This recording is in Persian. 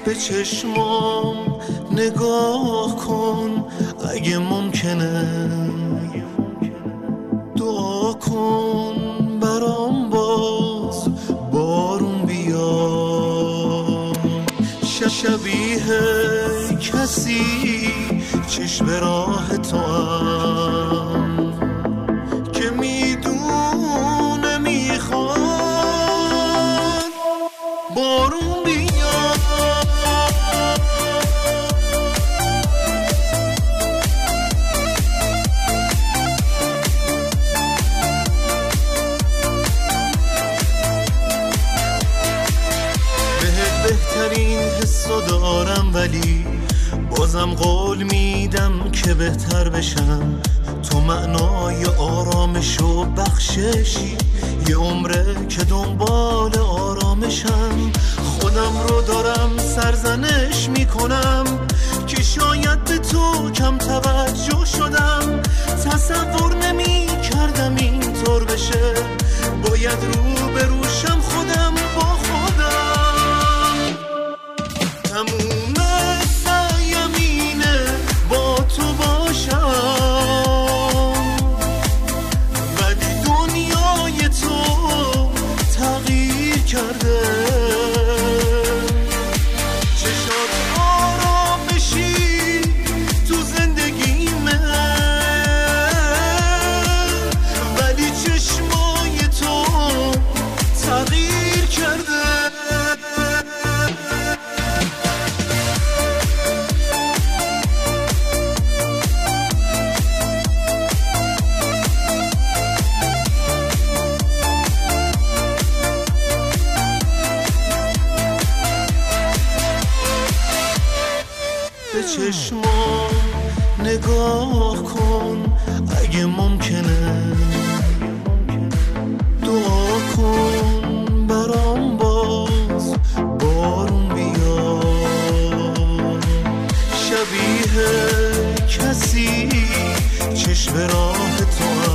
به چشمام نگاه کن اگه ممکنه، دعا کن برام باز بارون بیاد. شبیه کسی چشم راه تو هم که میدونه میخواد بارون بیاد. بهترین حسو دارم ولی بازم قول میدم که بهتر بشم. تو معنای آرامش و بخششی، یه عمره که دنبال آرامشم. خودم رو دارم سرزنش میکنم که شاید به تو کم توجه شدم. تصور نمیکردم اینطور بشه، باید رو بروشم خودم با خودم. تموم سعیم اینه با تو باشم، ولی دنیای تو تغییر کرده. چشات آرامشی تو زندگیمه، ولی چشمای تو تغییر کرده. به چشمام نگاه کن اگه ممکنه، دعا کن برام باز بارون بیاد. شبیه کسی چشم راه تو